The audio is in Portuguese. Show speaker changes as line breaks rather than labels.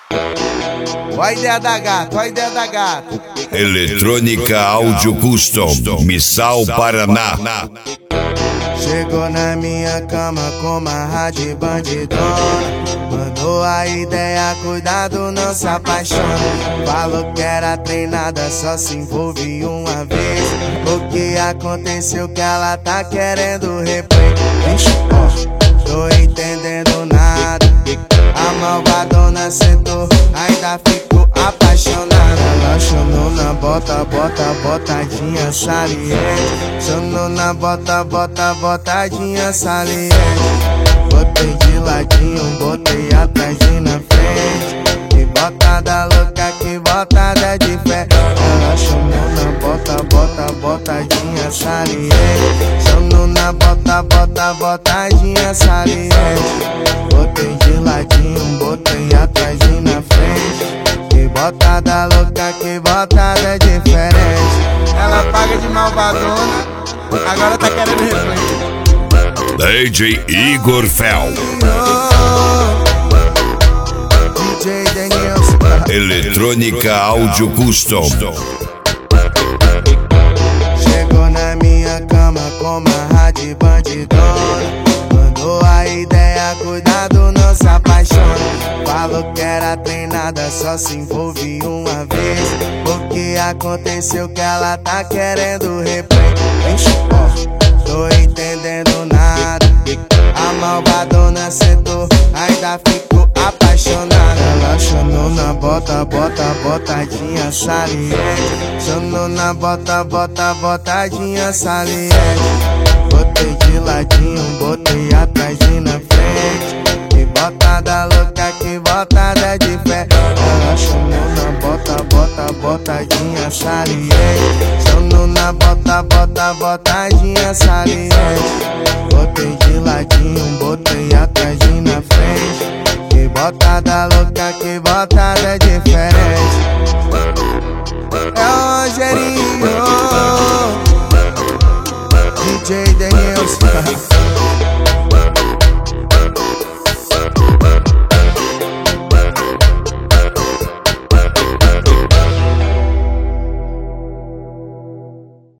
Ó a ideia da gata, ó a ideia da gata.
Eletrônica Áudio Custom, Missal, Paraná.
Chegou na minha cama com uma rádio bandidona. Mandou a ideia, cuidado, não se apaixona. Falou que era treinada, só se envolve uma vez. O que aconteceu que ela tá querendo replay? Vixe, ó, tô entendendo nada. A malvadona sentou, ainda ficou apaixonada. Ela chamou na bota, botadinha saliente. Chamou na bota, botadinha saliente. Botei de ladinho, botei atrás e na frente. Que botada louca, que botada de fé. Ela chamou na bota, botadinha saliente. Chamou na bota, botadinha saliente. Botei de ladinho, botei atrás e na frente. Que botada louca, que botada diferente. Ela paga de malvadona, agora tá querendo replay.
DJ Igor Fel.
DJ Denilson.
Eletrônica Áudio Custom.
Chegou na minha cama com uma rádio bandidona. Mandou a ideia, cuidado, não se apaixona. Falou que era treinada, só se envolve uma vez. O que aconteceu que ela tá querendo replay? Vixe, ó, tô entendendo nada. A malvadona sentou, ainda ficou apaixonada. Ela chamou na bota, botadinha saliente. Chamou na bota, botadinha saliente. Botei de ladinho, botei atrás e na frente. Que botada louca, que botada de fé. Ela chamou na bota, botadinha saliente. Chamou na bota, botadinha saliente. Botei de ladinho, botei atrás e na frente. Que botada louca, que botada de fé.